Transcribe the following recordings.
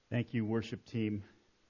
Thank you, worship team.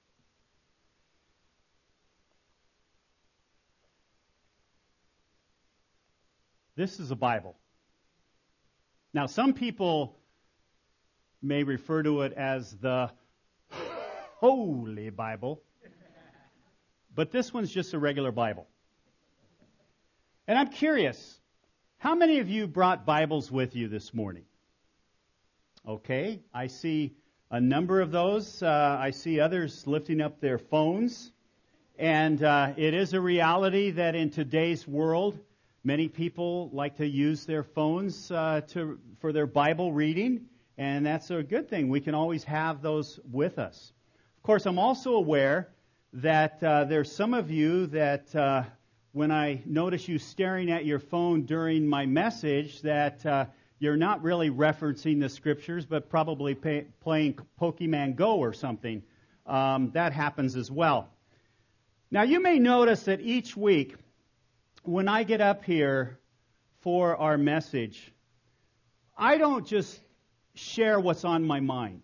This is a Bible. Now, some people may refer to it as the Holy Bible, but this one's just a regular Bible. And I'm curious, how many of you brought Bibles with you this morning? Okay, I see a number of those. I see others lifting up their phones. And it is a reality that in today's world, many people like to use their phones for their Bible reading. And that's a good thing. We can always have those with us. Of course, I'm also aware that there's some of you that when I notice you staring at your phone during my message, that you're not really referencing the Scriptures, but probably playing Pokemon Go or something. That happens as well. Now, you may notice that each week, when I get up here for our message, I don't just share what's on my mind,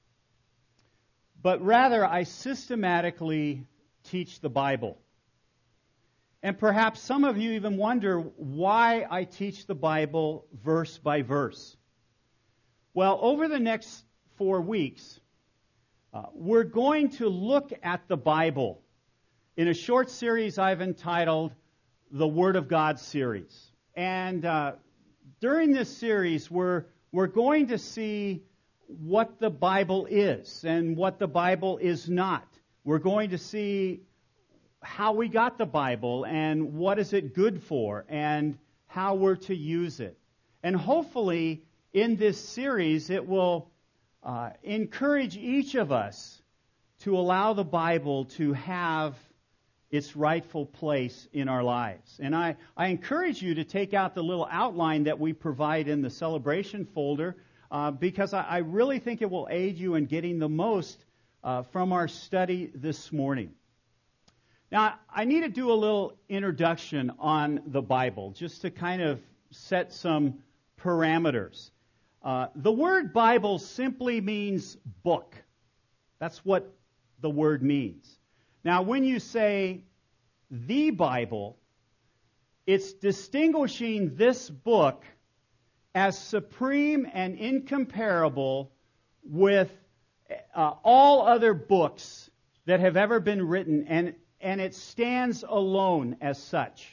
but rather I systematically teach the Bible. And perhaps some of you even wonder why I teach the Bible verse by verse. Well, over the next 4 weeks, we're going to look at the Bible in a short series I've entitled the Word of God series. And during this series, we're going to see what the Bible is and what the Bible is not. We're going to see how we got the Bible and what is it good for and how we're to use it. And hopefully in this series it will encourage each of us to allow the Bible to have its rightful place in our lives. And I encourage you to take out the little outline that we provide in the celebration folder because I really think it will aid you in getting the most from our study this morning. Now, I need to do a little introduction on the Bible, just to kind of set some parameters. The word Bible simply means book. That's what the word means. Now, when you say the Bible, it's distinguishing this book as supreme and incomparable with all other books that have ever been written, and it stands alone as such.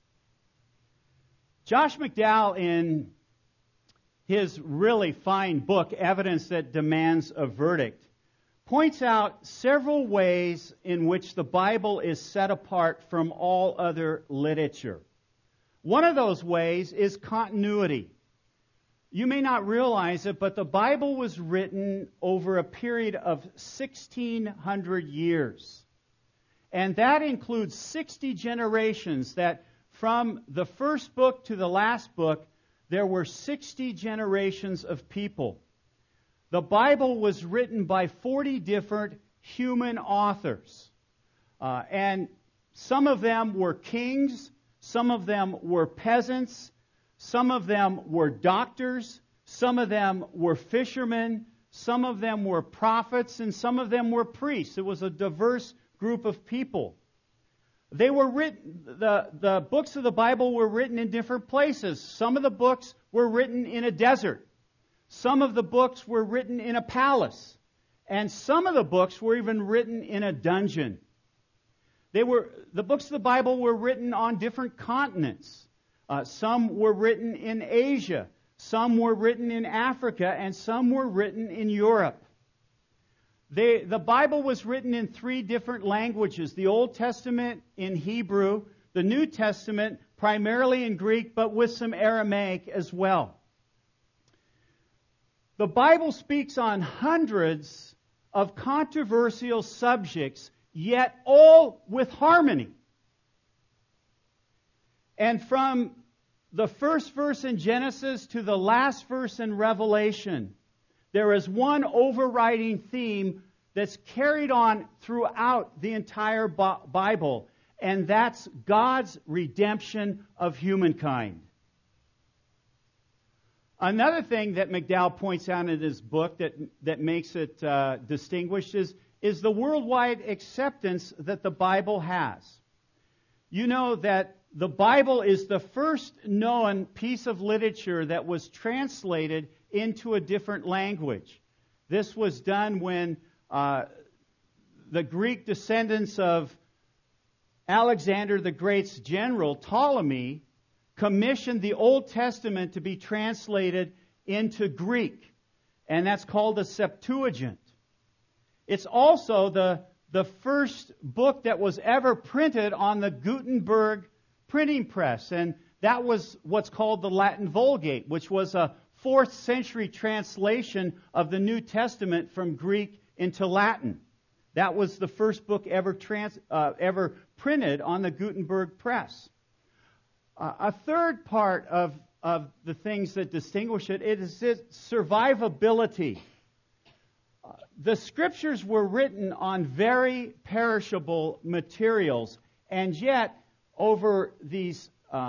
Josh McDowell, in his really fine book, Evidence That Demands a Verdict, points out several ways in which the Bible is set apart from all other literature. One of those ways is continuity. You may not realize it, but the Bible was written over a period of 1,600 years. And that includes 60 generations, that from the first book to the last book, there were 60 generations of people. The Bible was written by 40 different human authors. And some of them were kings, some of them were peasants, some of them were doctors, some of them were fishermen, some of them were prophets, and some of them were priests. It was a diverse group of people. They were written, the books of the Bible were written in different places. Some of the books were written in a desert. Some of the books were written in a palace. And some of the books were even written in a dungeon. The books of the Bible were written on different continents. Some were written in Asia. Some were written in Africa. And some were written in Europe. The Bible was written in 3 different languages. The Old Testament in Hebrew, the New Testament primarily in Greek, but with some Aramaic as well. The Bible speaks on hundreds of controversial subjects, yet all with harmony. And from the first verse in Genesis to the last verse in Revelation, there is one overriding theme that's carried on throughout the entire Bible, and that's God's redemption of humankind. Another thing that McDowell points out in his book that makes it distinguished is the worldwide acceptance that the Bible has. You know that the Bible is the first known piece of literature that was translated into a different language. This was done when the Greek descendants of Alexander the Great's general, Ptolemy, commissioned the Old Testament to be translated into Greek. And that's called the Septuagint. It's also the first book that was ever printed on the Gutenberg printing press. And that was what's called the Latin Vulgate, which was a 4th century translation of the New Testament from Greek into Latin. That was the first book ever printed on the Gutenberg press. A third part of the things that distinguish it is its survivability. The Scriptures were written on very perishable materials, and yet over these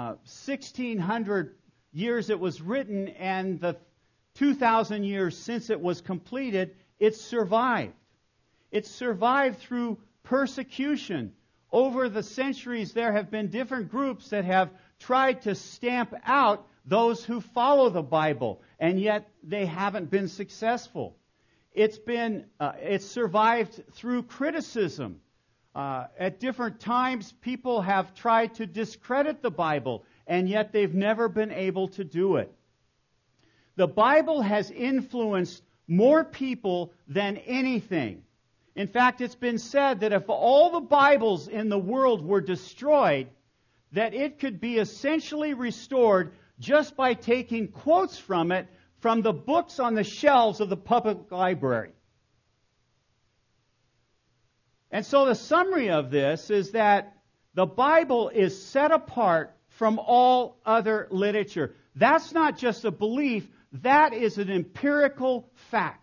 1,600 years it was written and the 2,000 years since it was completed, it survived. It survived through persecution. Over the centuries, there have been different groups that have tried to stamp out those who follow the Bible, and yet they haven't been successful. It's survived through criticism. At different times, people have tried to discredit the Bible, and yet they've never been able to do it. The Bible has influenced more people than anything. In fact, it's been said that if all the Bibles in the world were destroyed, that it could be essentially restored just by taking quotes from it from the books on the shelves of the public library. And so the summary of this is that the Bible is set apart from all other literature. That's not just a belief, that is an empirical fact.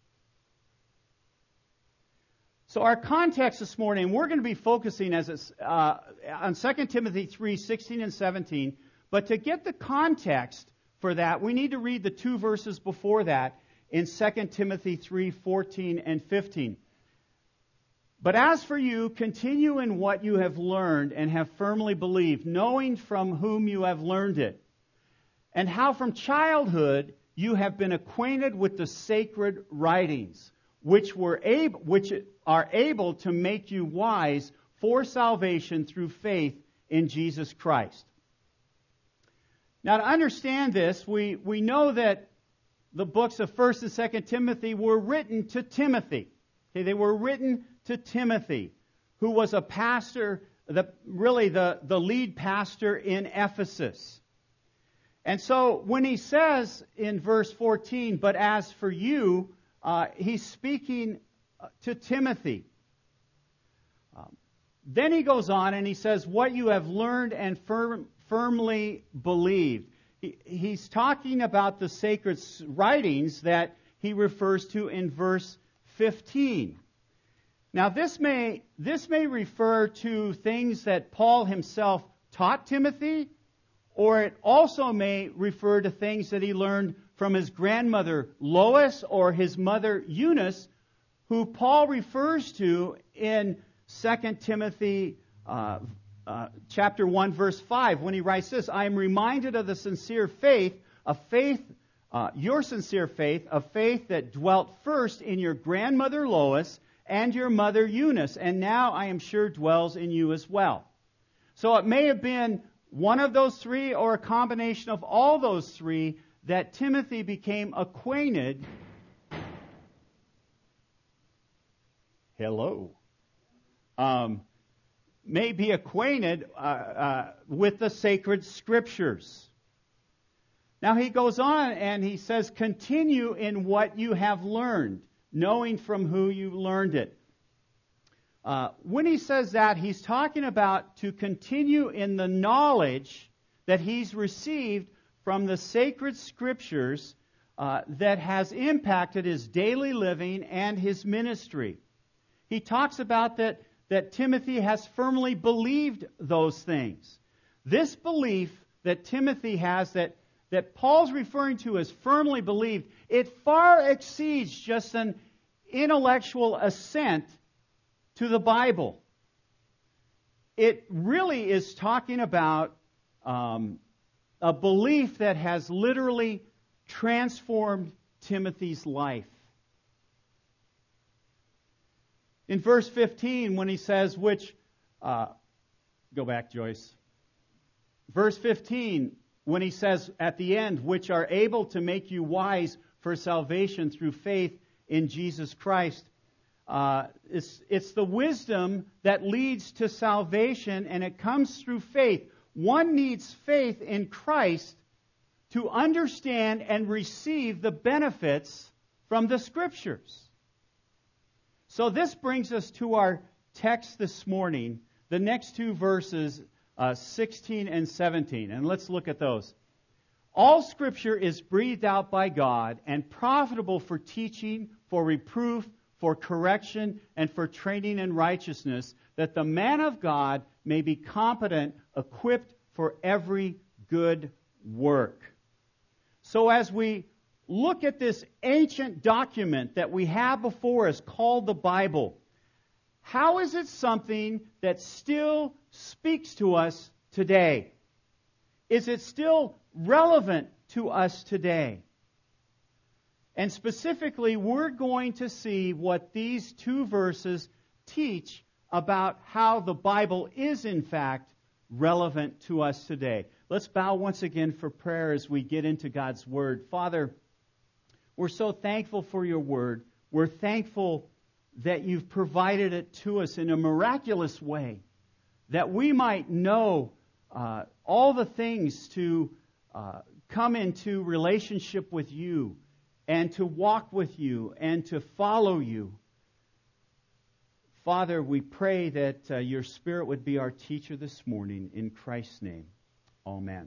So our context this morning, we're going to be focusing on 2 Timothy 3, 16 and 17. But to get the context for that, we need to read the 2 verses before that in 2 Timothy 3, 14 and 15. But as for you, continue in what you have learned and have firmly believed, knowing from whom you have learned it, and how from childhood you have been acquainted with the sacred writings, which are able to make you wise for salvation through faith in Jesus Christ. Now, to understand this, we know that the books of 1 and 2 Timothy were written to Timothy. Okay, they were written to Timothy, who was a pastor, the lead pastor in Ephesus. And so when he says in verse 14, but as for you, he's speaking to Timothy. Then he goes on and he says, what you have learned and firmly believed. He's talking about the sacred writings that he refers to in verse 15. Now this may refer to things that Paul himself taught Timothy, or it also may refer to things that he learned from his grandmother Lois or his mother Eunice, who Paul refers to in 2 Timothy chapter 1, verse 5, when he writes this, I am reminded of the sincere faith, your sincere faith, a faith that dwelt first in your grandmother Lois and your mother Eunice, and now I am sure dwells in you as well. So it may have been one of those three or a combination of all those three that Timothy became acquainted. May be acquainted with the sacred scriptures. Now he goes on and he says, continue in what you have learned, knowing from who you learned it. When he says that, he's talking about to continue in the knowledge that he's received from the sacred scriptures that has impacted his daily living and his ministry. He talks about that Timothy has firmly believed those things. This belief that Timothy has that that Paul's referring to as firmly believed, it far exceeds just an intellectual assent to the Bible. It really is talking about a belief that has literally transformed Timothy's life. In verse 15, when he says, go back, Joyce. Verse 15, when he says at the end, which are able to make you wise for salvation through faith in Jesus Christ. It's the wisdom that leads to salvation, and it comes through faith. One needs faith in Christ to understand and receive the benefits from the Scriptures. So this brings us to our text this morning, the next two verses, 16 and 17. And let's look at those. All Scripture is breathed out by God and profitable for teaching, for reproof, for correction, and for training in righteousness, that the man of God may be competent, equipped for every good work. So as we look at this ancient document that we have before us called the Bible, how is it something that still speaks to us today? Is it still relevant to us today? And specifically, we're going to see what these two verses teach about how the Bible is, in fact, relevant to us today. Let's bow once again for prayer as we get into God's Word. Father, we're so thankful for your Word. We're thankful that you've provided it to us in a miraculous way, that we might know all the things to come into relationship with you, and to walk with you, and to follow you. Father, we pray that your Spirit would be our teacher this morning. In Christ's name, amen.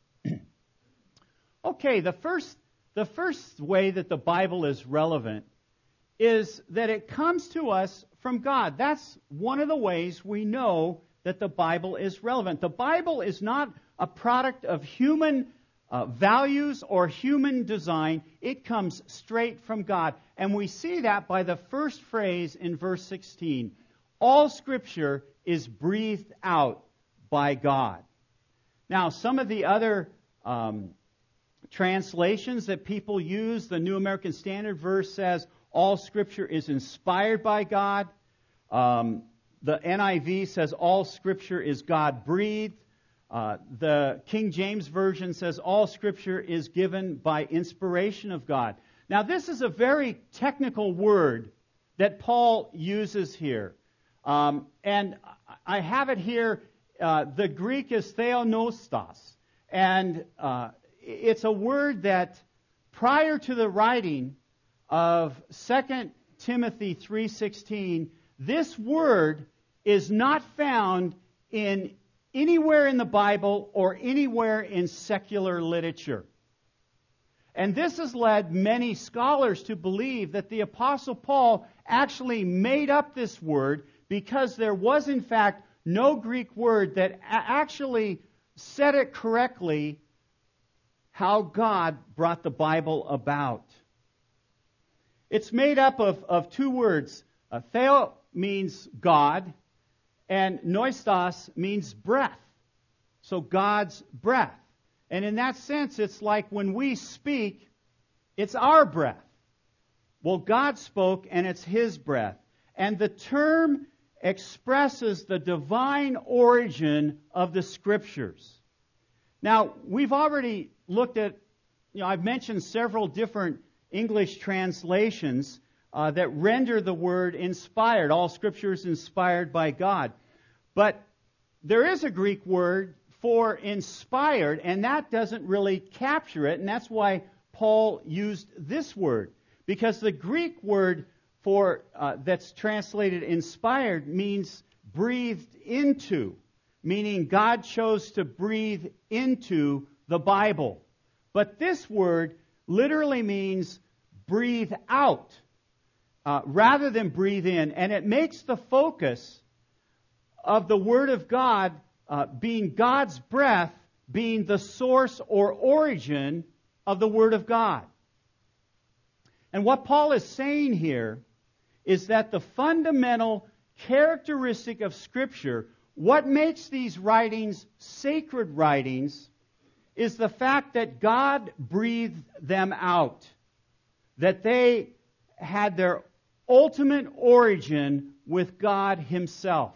Okay, the first way that the Bible is relevant is that it comes to us from God. That's one of the ways we know that the Bible is relevant. The Bible is not a product of human values or human design. It comes straight from God. And we see that by the first phrase in verse 16. All Scripture is breathed out by God. Now, some of the other translations that people use, the New American Standard Version says, all Scripture is inspired by God. The NIV says all Scripture is God-breathed. The King James Version says all Scripture is given by inspiration of God. Now, this is a very technical word that Paul uses here. And I have it here. The Greek is theonostos. And it's a word that prior to the writing of 2 Timothy 3:16, this word is not found in anywhere in the Bible or anywhere in secular literature. And this has led many scholars to believe that the Apostle Paul actually made up this word because there was, in fact, no Greek word that actually said it correctly how God brought the Bible about. It's made up of two words. Theo means God, and noistos means breath. So God's breath. And in that sense, it's like when we speak, it's our breath. Well, God spoke, and it's His breath. And the term expresses the divine origin of the Scriptures. Now, we've already looked at, I've mentioned several different English translations that render the word inspired. All Scripture is inspired by God. But there is a Greek word for inspired, and that doesn't really capture it, and that's why Paul used this word. Because the Greek word for that's translated inspired means breathed into, meaning God chose to breathe into the Bible. But this word literally means breathe out rather than breathe in, and it makes the focus of the Word of God being God's breath being the source or origin of the Word of God. And what Paul is saying here is that the fundamental characteristic of Scripture, what makes these writings sacred writings, is the fact that God breathed them out, that they had their ultimate origin with God Himself.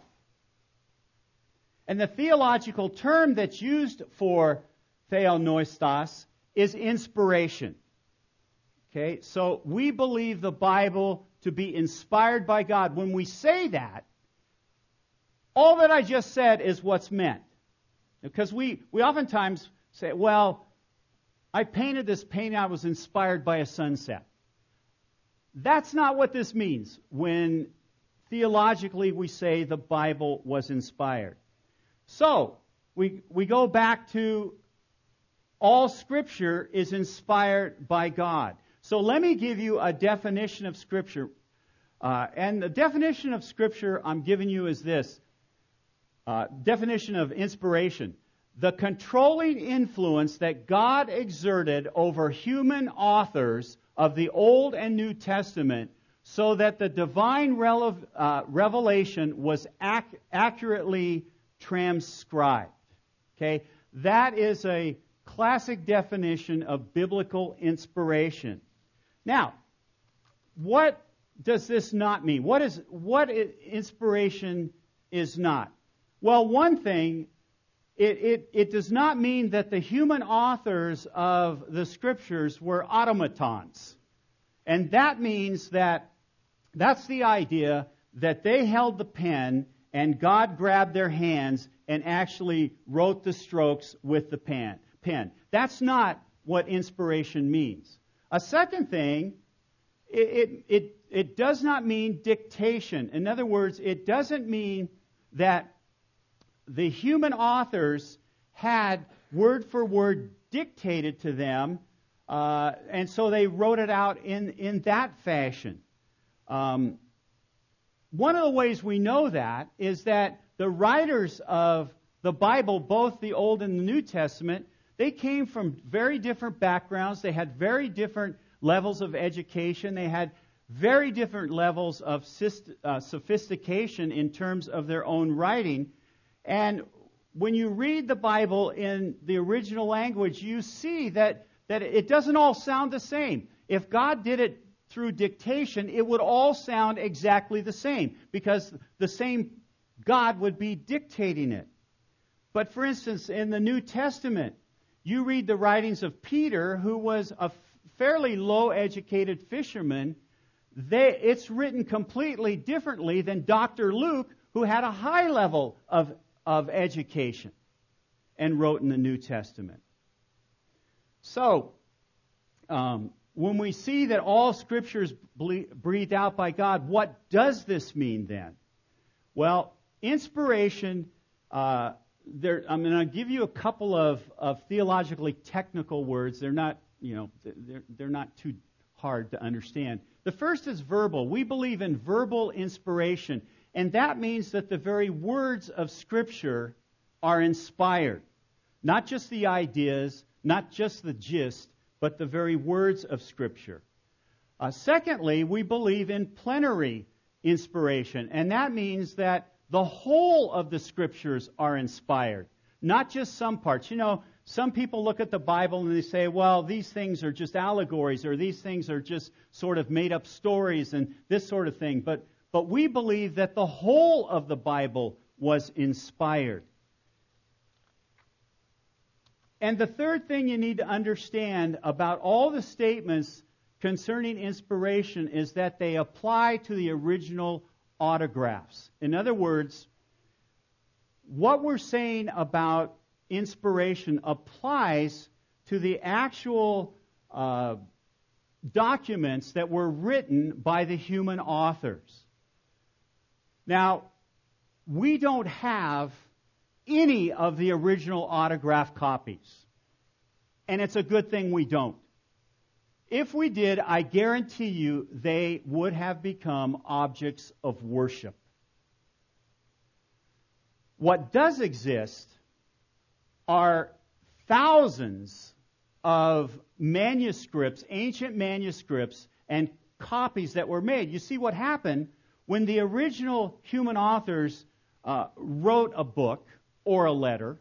And the theological term that's used for theopneustos is inspiration. Okay, so we believe the Bible to be inspired by God. When we say that, all that I just said is what's meant. Because we oftentimes say, well, I painted this painting, I was inspired by a sunset. That's not what this means when theologically we say the Bible was inspired. So, we go back to all Scripture is inspired by God. So let me give you a definition of Scripture. And the definition of Scripture I'm giving you is this. Definition of inspiration. The controlling influence that God exerted over human authors of the Old and New Testament so that the divine revelation was accurately transcribed. Okay? That is a classic definition of biblical inspiration. Now, what does this not mean? What inspiration is not? Well, one thing, it does not mean that the human authors of the Scriptures were automatons. And that means that's the idea that they held the pen and God grabbed their hands and actually wrote the strokes with the pen. That's not what inspiration means. A second thing, it does not mean dictation. In other words, it doesn't mean that the human authors had word for word dictated to them, and so they wrote it out in that fashion. One of the ways we know that is that the writers of the Bible, both the Old and the New Testament, they came from very different backgrounds. They had very different levels of education. They had very different levels of sophistication in terms of their own writing. And when you read the Bible in the original language, you see that it doesn't all sound the same. If God did it through dictation, it would all sound exactly the same, because the same God would be dictating it. But for instance, in the New Testament, you read the writings of Peter, who was a fairly low-educated fisherman. It's written completely differently than Dr. Luke, who had a high level of education and wrote in the New Testament. So, when we see that all Scripture is breathed out by God, what does this mean then? Well, inspiration, I'm going to give you a couple of theologically technical words. They're not, they're not too hard to understand. The first is verbal. We believe in verbal inspiration, and that means that the very words of Scripture are inspired. Not just the ideas, not just the gist, but the very words of Scripture. Secondly, we believe in plenary inspiration, and that means that the whole of the Scriptures are inspired, not just some parts. Some people look at the Bible and they say, well, these things are just allegories, or these things are just sort of made-up stories and this sort of thing. But we believe that the whole of the Bible was inspired. And the third thing you need to understand about all the statements concerning inspiration is that they apply to the original autographs. In other words, what we're saying about inspiration applies to the actual documents that were written by the human authors. Now, we don't have any of the original autograph copies. And it's a good thing we don't. If we did, I guarantee you they would have become objects of worship. What does exist are thousands of manuscripts, ancient manuscripts, and copies that were made. You see what happened when the original human authors wrote a book or a letter.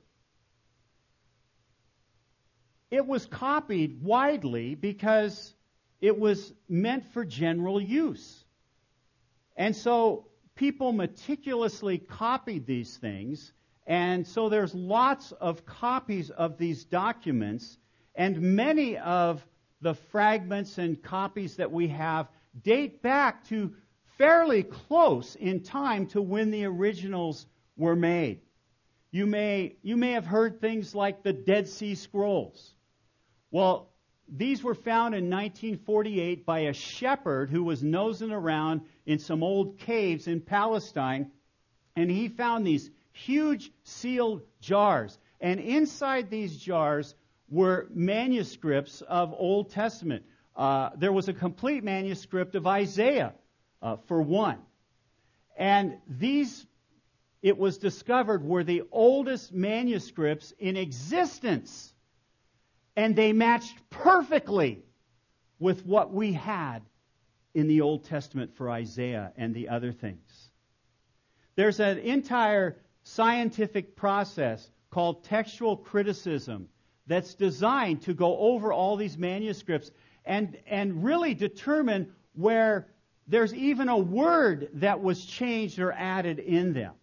It was copied widely because it was meant for general use. And so people meticulously copied these things, and so there's lots of copies of these documents, and many of the fragments and copies that we have date back to fairly close in time to when the originals were made. You may have heard things like the Dead Sea Scrolls. Well, these were found in 1948 by a shepherd who was nosing around in some old caves in Palestine, and he found these huge sealed jars. And inside these jars were manuscripts of Old Testament. There was a complete manuscript of Isaiah, for one. And these, it was discovered, were the oldest manuscripts in existence. And they matched perfectly with what we had in the Old Testament for Isaiah and the other things. There's an entire scientific process called textual criticism that's designed to go over all these manuscripts and really determine where there's even a word that was changed or added in them.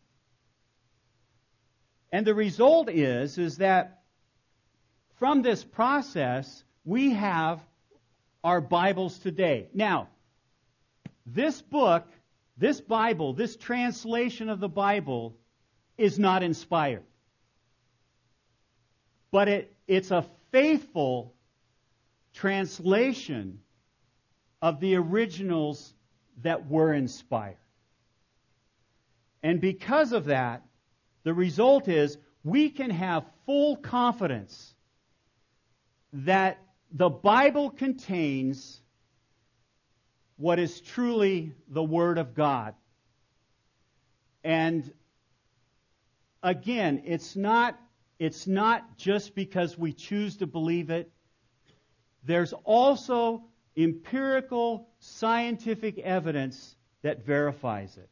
And the result is that from this process, we have our Bibles today. Now, this book, this Bible, this translation of the Bible is not inspired. But it's a faithful translation of the originals that were inspired. And because of that, the result is we can have full confidence that the Bible contains what is truly the Word of God. And again, it's not just because we choose to believe it. There's also empirical scientific evidence that verifies it.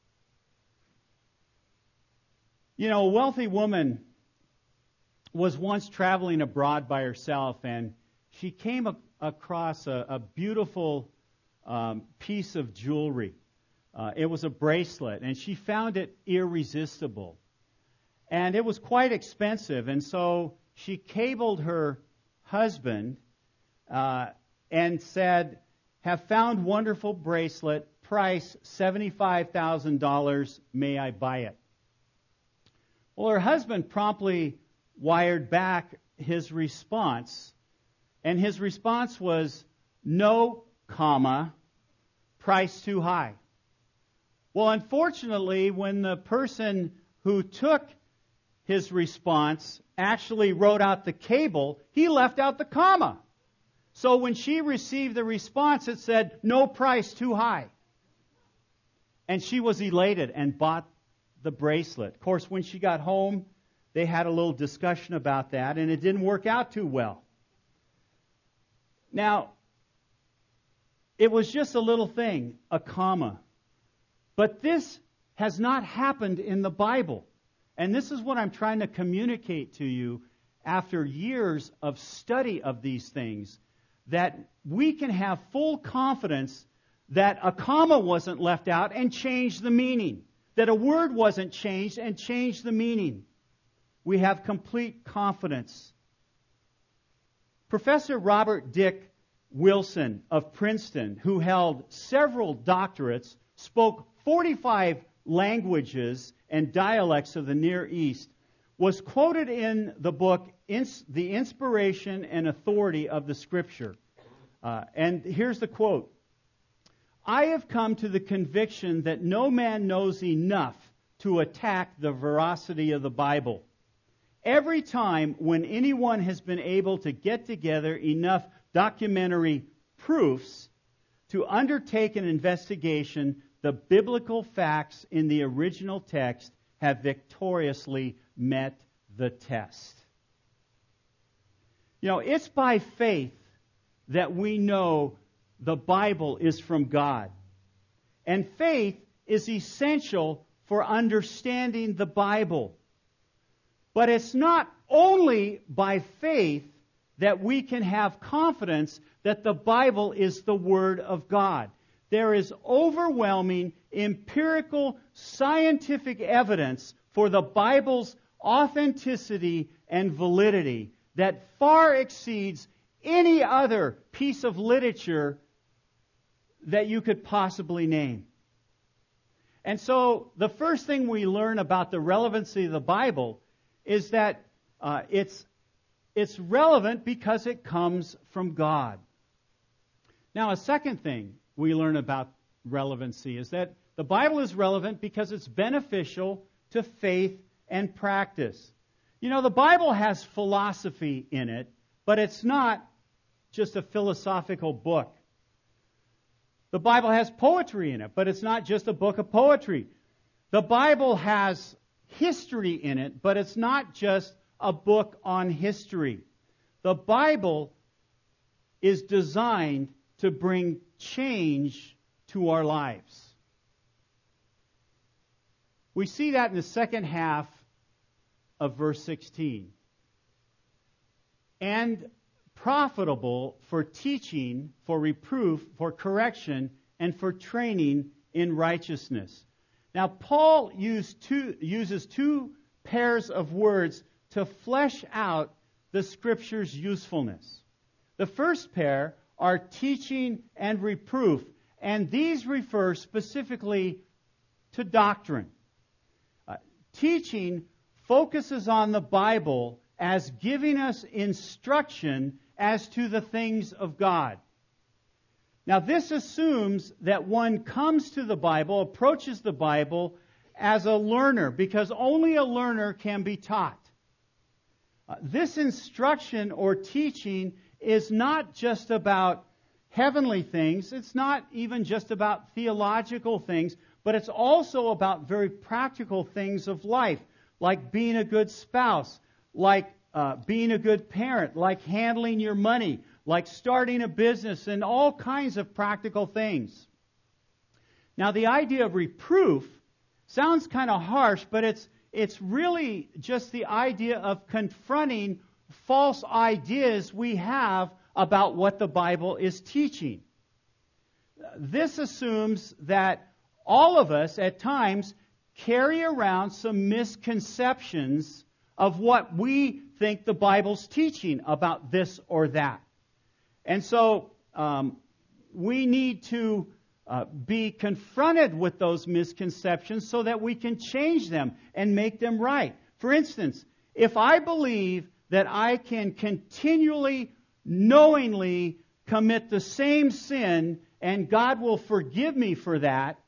You know, a wealthy woman was once traveling abroad by herself, and she came across a beautiful piece of jewelry. It was a bracelet, and she found it irresistible. And it was quite expensive, and so she cabled her husband and said, "Have found wonderful bracelet, price $75,000, may I buy it?" Well, her husband promptly wired back his response, and his response was, "No, comma, price too high." Well, unfortunately, when the person who took his response actually wrote out the cable, he left out the comma. So when she received the response, it said, "No, price too high." And she was elated and bought the bracelet. Of course, when she got home, they had a little discussion about that, and it didn't work out too well. Now, it was just a little thing, a comma. But this has not happened in the Bible. And this is what I'm trying to communicate to you after years of study of these things, that we can have full confidence that a comma wasn't left out and changed the meaning, that a word wasn't changed and changed the meaning. We have complete confidence. Professor Robert Dick Wilson of Princeton, who held several doctorates, spoke 45 languages and dialects of the Near East, was quoted in the book, The Inspiration and Authority of the Scripture. And here's the quote: "I have come to the conviction that no man knows enough to attack the veracity of the Bible. Every time when anyone has been able to get together enough documentary proofs to undertake an investigation, the biblical facts in the original text have victoriously met the test." It's by faith that we know the Bible is from God. And faith is essential for understanding the Bible. But it's not only by faith that we can have confidence that the Bible is the Word of God. There is overwhelming empirical scientific evidence for the Bible's authenticity and validity that far exceeds any other piece of literature that you could possibly name. And so the first thing we learn about the relevancy of the Bible is that it's relevant because it comes from God. Now, a second thing we learn about relevancy is that the Bible is relevant because it's beneficial to faith and practice. The Bible has philosophy in it, but it's not just a philosophical book. The Bible has poetry in it, but it's not just a book of poetry. The Bible has history in it, but it's not just a book on history. The Bible is designed to bring change to our lives. We see that in the second half of verse 16. And profitable for teaching, for reproof, for correction, and for training in righteousness. Now, Paul uses two pairs of words to flesh out the Scripture's usefulness. The first pair are teaching and reproof, and these refer specifically to doctrine. Teaching focuses on the Bible as giving us instruction as to the things of God. Now, this assumes that one comes to the Bible, approaches the Bible as a learner, because only a learner can be taught. This instruction or teaching is not just about heavenly things. It's not even just about theological things, but it's also about very practical things of life, like being a good spouse, like being a good parent, like handling your money, like starting a business, and all kinds of practical things. Now, the idea of reproof sounds kind of harsh, but it's really just the idea of confronting false ideas we have about what the Bible is teaching. This assumes that all of us at times carry around some misconceptions of what we think the Bible's teaching about this or that. And so we need to be confronted with those misconceptions so that we can change them and make them right. For instance, if I believe that I can continually, knowingly commit the same sin and God will forgive me for that,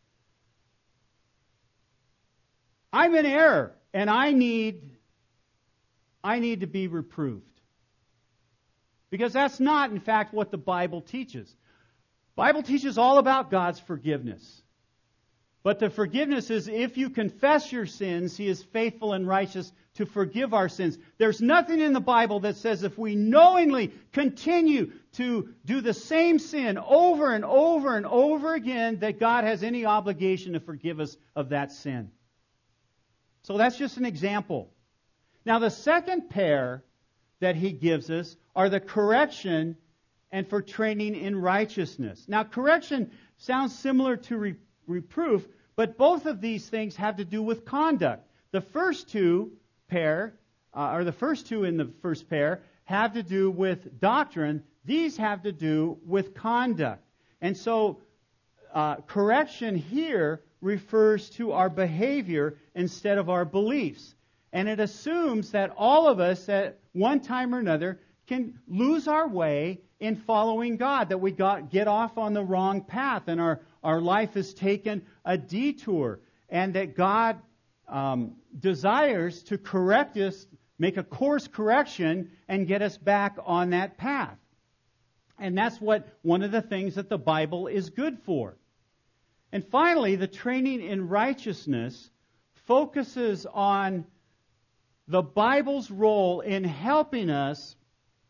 I'm in error and I need to be reproved. Because that's not, in fact, what the Bible teaches. The Bible teaches all about God's forgiveness. But the forgiveness is if you confess your sins, He is faithful and righteous to forgive our sins. There's nothing in the Bible that says if we knowingly continue to do the same sin over and over and over again, that God has any obligation to forgive us of that sin. So that's just an example. Now, the second pair that he gives us are the correction and for training in righteousness. Now, correction sounds similar to reproof, but both of these things have to do with conduct. The first two in the first pair have to do with doctrine. These have to do with conduct. And so, correction here refers to our behavior instead of our beliefs. And it assumes that all of us at one time or another can lose our way in following God, that we get off on the wrong path and our life has taken a detour, and that God desires to correct us, make a course correction, and get us back on that path. And that's one of the things that the Bible is good for. And finally, the training in righteousness focuses on the Bible's role in helping us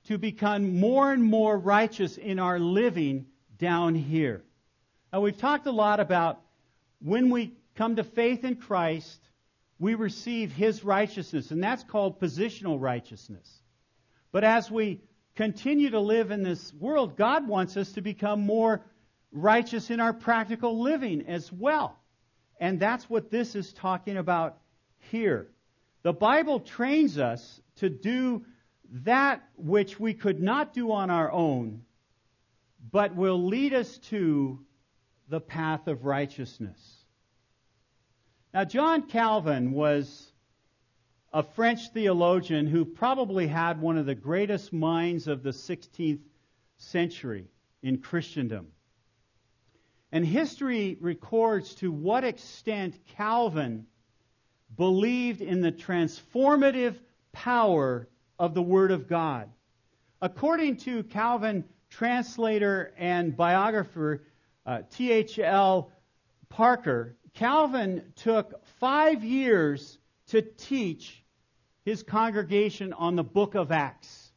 to become more and more righteous in our living down here. Now, we've talked a lot about when we come to faith in Christ, we receive His righteousness, and that's called positional righteousness. But as we continue to live in this world, God wants us to become more righteous in our practical living as well. And that's what this is talking about here. The Bible trains us to do that which we could not do on our own, but will lead us to the path of righteousness. Now, John Calvin was a French theologian who probably had one of the greatest minds of the 16th century in Christendom. And history records to what extent Calvin believed in the transformative power of the Word of God. According to Calvin translator and biographer T.H.L. Parker, Calvin took 5 years to teach his congregation on the book of Acts.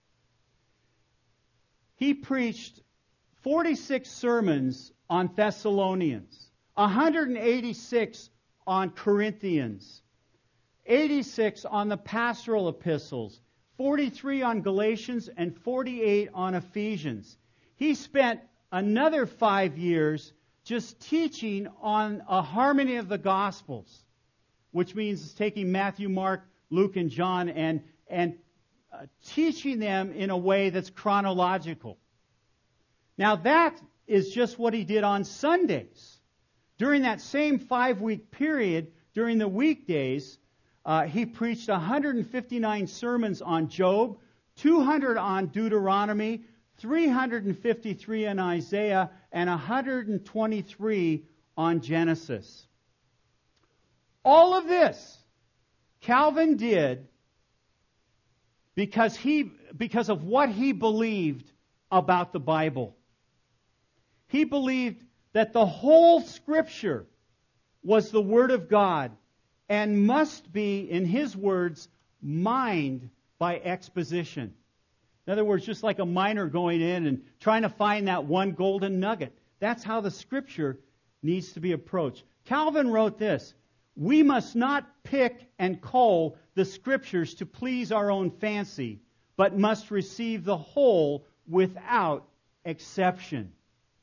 He preached 46 sermons on Thessalonians, 186 on Corinthians, 86 on the pastoral epistles, 43 on Galatians, and 48 on Ephesians. He spent another 5 years just teaching on a harmony of the Gospels, which means taking Matthew, Mark, Luke, and John and teaching them in a way that's chronological. Now that is just what he did on Sundays. During that same 5-week period, during the weekdays, he preached 159 sermons on Job, 200 on Deuteronomy, 353 on Isaiah, and 123 on Genesis. All of this Calvin did because of what he believed about the Bible. He believed that the whole Scripture was the Word of God and must be, in his words, mined by exposition. In other words, just like a miner going in and trying to find that one golden nugget. That's how the Scripture needs to be approached. Calvin wrote this: "We must not pick and cull the Scriptures to please our own fancy, but must receive the whole without exception."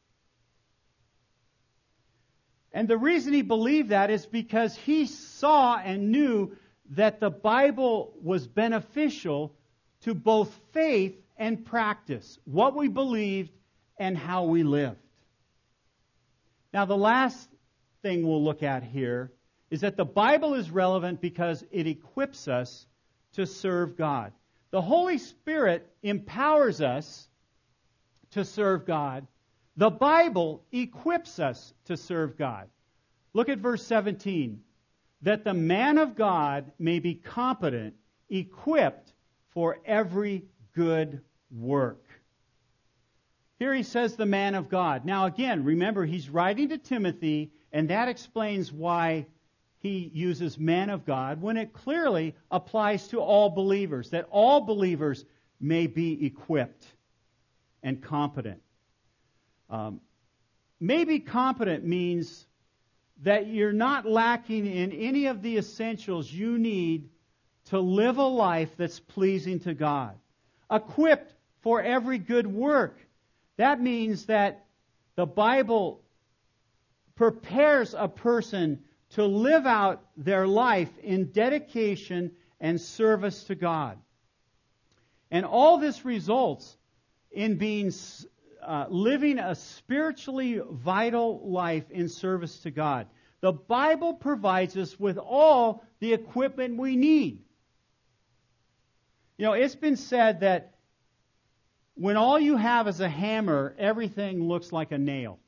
And the reason he believed that is because he saw and knew that the Bible was beneficial to both faith and practice, what we believed and how we lived. Now, the last thing we'll look at here is that the Bible is relevant because it equips us to serve God. The Holy Spirit empowers us to serve God. The Bible equips us to serve God. Look at verse 17. That the man of God may be competent, equipped for every good work. Here he says the man of God. Now again, remember, he's writing to Timothy, and that explains why he uses man of God, when it clearly applies to all believers, that all believers may be equipped and competent. Maybe competent means that you're not lacking in any of the essentials you need to live a life that's pleasing to God. Equipped for every good work. That means that the Bible prepares a person to live out their life in dedication and service to God. And all this results in being living a spiritually vital life in service to God. The Bible provides us with all the equipment we need. You know, it's been said that when all you have is a hammer, everything looks like a nail.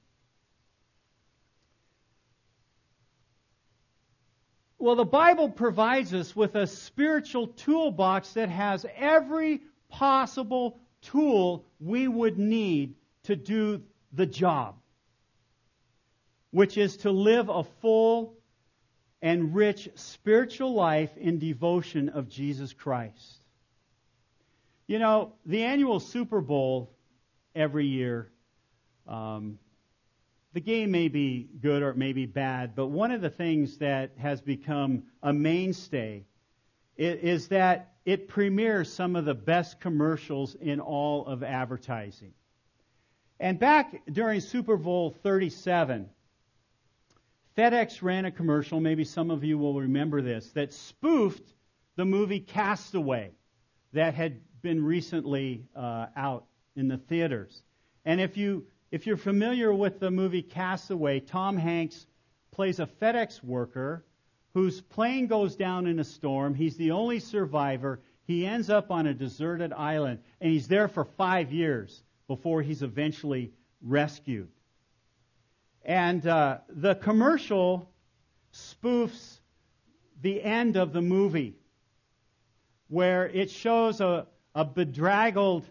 Well, the Bible provides us with a spiritual toolbox that has every possible tool we would need to do the job, which is to live a full and rich spiritual life in devotion of Jesus Christ. You know, the annual Super Bowl every year, the game may be good or it may be bad, but one of the things that has become a mainstay is that it premieres some of the best commercials in all of advertising. And back during Super Bowl 37, FedEx ran a commercial, maybe some of you will remember this, that spoofed the movie Castaway that had been recently out in the theaters. And if you're familiar with the movie Castaway, Tom Hanks plays a FedEx worker whose plane goes down in a storm. He's the only survivor. He ends up on a deserted island, and he's there for 5 years before he's eventually rescued. And the commercial spoofs the end of the movie, where it shows a bedraggled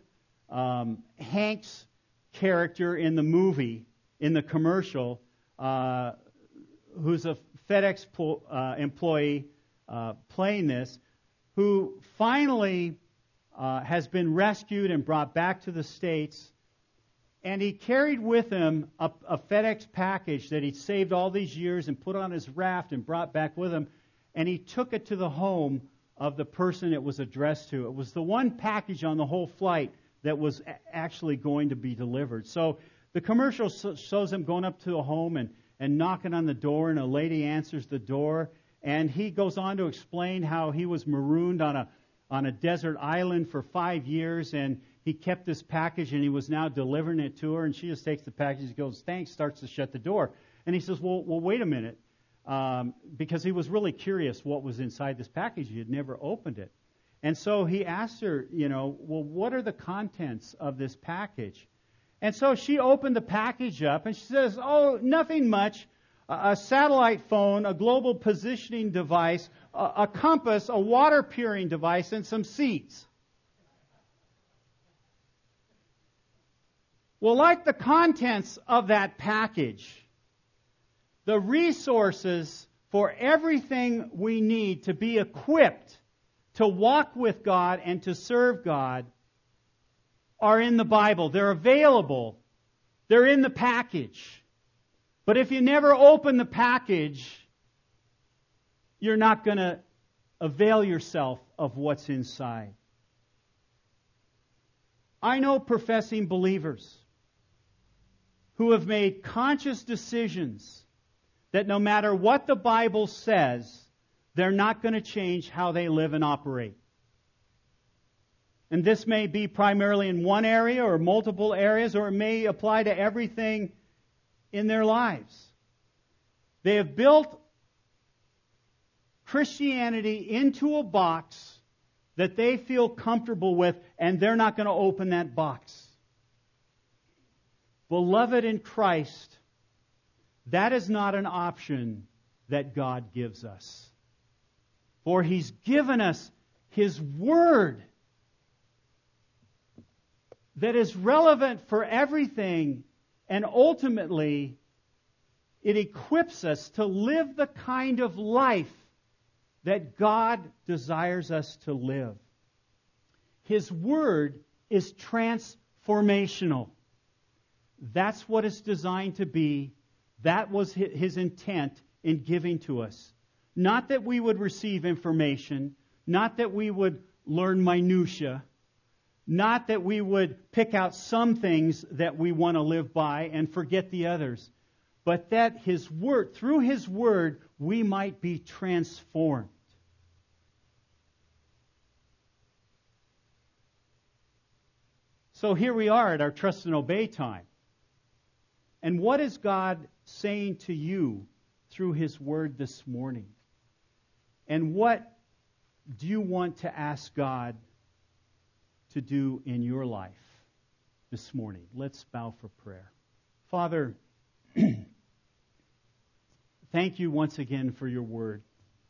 Hanks character in the movie, in the commercial, who's a FedEx employee playing this, who finally has been rescued and brought back to the States. And he carried with him a FedEx package that he'd saved all these years and put on his raft and brought back with him. And he took it to the home of the person it was addressed to. It was the one package on the whole flight that was actually going to be delivered. So the commercial shows him going up to a home and knocking on the door, and a lady answers the door. And he goes on to explain how he was marooned on a desert island for 5 years, and he kept this package, and he was now delivering it to her. And she just takes the package, goes, thanks, starts to shut the door. And he says, well, wait a minute, because he was really curious what was inside this package. He had never opened it. And so he asked her, well, what are the contents of this package? And so she opened the package up, and she says, oh, nothing much. A satellite phone, a global positioning device, a compass, a water purifying device, and some seeds. Well, like the contents of that package, the resources for everything we need to be equipped to walk with God and to serve God are in the Bible. They're available. They're in the package. But if you never open the package, you're not going to avail yourself of what's inside. I know professing believers who have made conscious decisions that no matter what the Bible says, they're not going to change how they live and operate. And this may be primarily in one area or multiple areas, or it may apply to everything in their lives. They have built Christianity into a box that they feel comfortable with, and they're not going to open that box. Beloved in Christ, that is not an option that God gives us. For He's given us His Word that is relevant for everything, and ultimately it equips us to live the kind of life that God desires us to live. His Word is transformational. That's what it's designed to be. That was His intent in giving to us. Not that we would receive information, not that we would learn minutia, not that we would pick out some things that we want to live by and forget the others, but that His Word, through His Word, we might be transformed. So here we are at our Trust and Obey time. And what is God saying to you through His Word this morning? And what do you want to ask God to do in your life this morning? Let's bow for prayer. Father, thank you once again for your Word.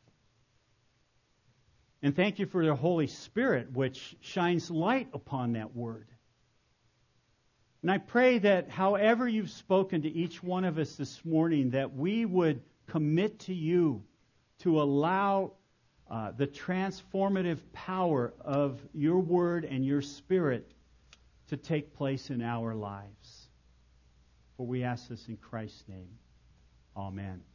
And thank you for your Holy Spirit, which shines light upon that Word. And I pray that however you've spoken to each one of us this morning, that we would commit to you to allow the transformative power of your Word and your Spirit to take place in our lives. For we ask this in Christ's name. Amen.